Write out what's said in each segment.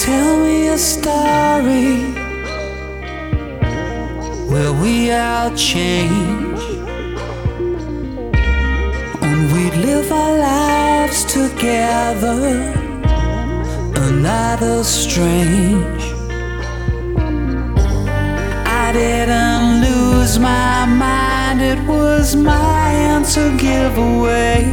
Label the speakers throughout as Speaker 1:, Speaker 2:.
Speaker 1: tell me a story where we all change and we'd live our lives together, another strange. I didn't lose my mind, it was mine to give away.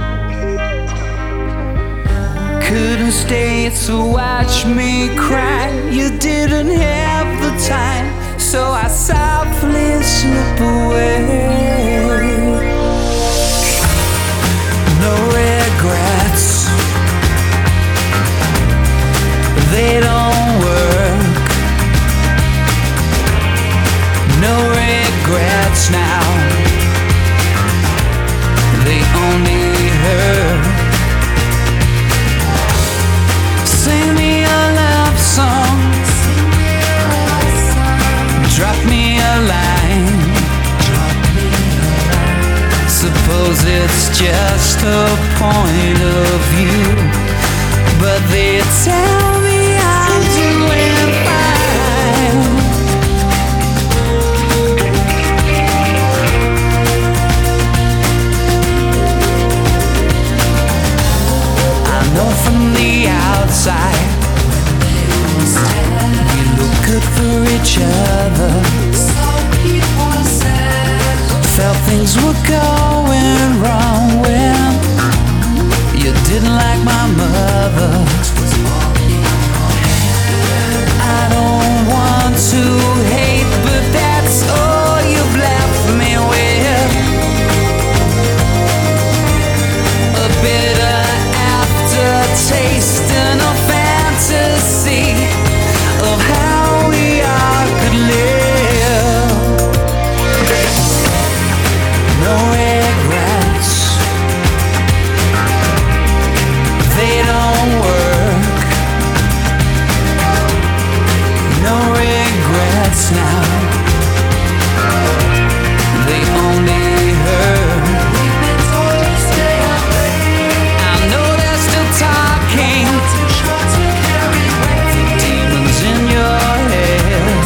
Speaker 1: Couldn't stay to watch me cry, you didn't have the time, so I softly slip away. No regrets, they don't work. No regrets now, they only hurt. Sing me a love song, drop me a line. Suppose it's just a point of view, but they tell me I'm doing fine. I know from the outside we look good for each other. Felt things were going wrong when you didn't like my mother. I don't want to hate, but that's all you've left me with. A bitter aftertaste and a fantasy of how we all could live. No regrets, they don't work. No regrets now, they only hurt. I know they're still talking, demons in your head.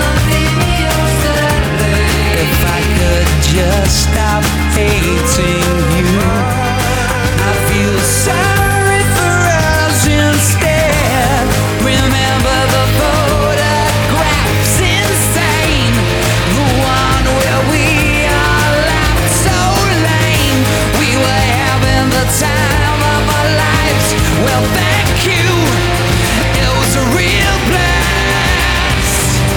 Speaker 1: If I could just stop hating you, I feel sorry for us instead. Remember the photographs insane, the one where we all laughed so lame. We were having the time of our lives. Well, thank you, it was a real blast.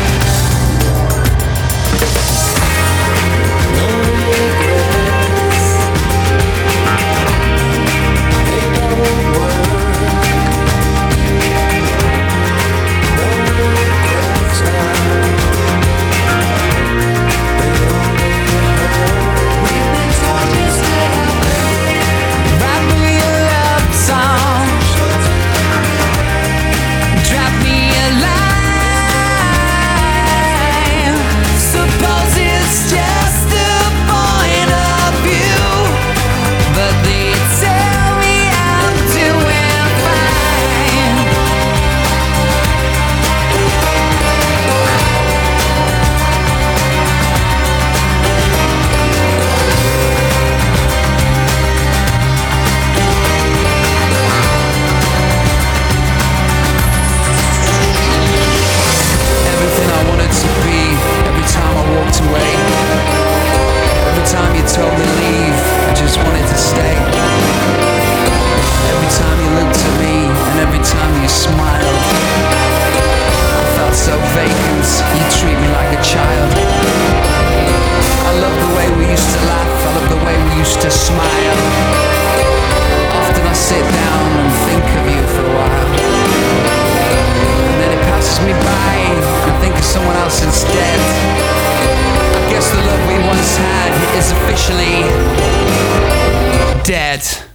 Speaker 1: Write me a love song, drop me a line. Suppose it's just the point of view, but they tell me I'm doing fine. Everything I wanted to be, every time I walked away, every time you told me leave, I just wanted to stay. Every time you looked at me and every time you smiled, I felt so vacant, you treat me like a child. I love the way we used to laugh, I love the way we used to smile. Often I sit down and think of you for a while, and then it passes me by and think of someone else instead. I guess the love we once had is officially dead.